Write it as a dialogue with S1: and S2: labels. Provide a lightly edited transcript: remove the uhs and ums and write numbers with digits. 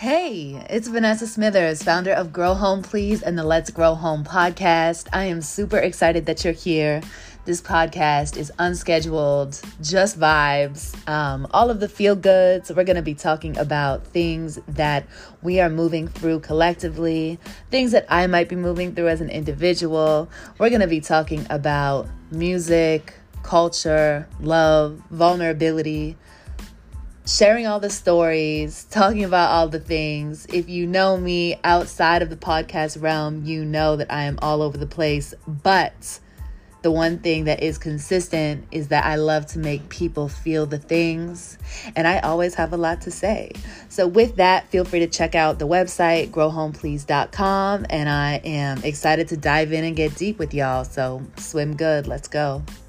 S1: Hey, it's Vanessa Smithers, founder of Grow Home Please and the Let's Grow Home podcast. I am super excited that you're here. This podcast is unscheduled, just vibes, all of the feel good. So we're going to be talking about things that we are moving through collectively, things that I might be moving through as an individual. We're going to be talking about music, culture, love, vulnerability, sharing all the stories, talking about all the things. If you know me outside of the podcast realm, you know that I am all over the place. But the one thing that is consistent is that I love to make people feel the things, and I always have a lot to say. So with that, feel free to check out the website, growhomeplease.com, and I am excited to dive in and get deep with y'all. So swim good. Let's go.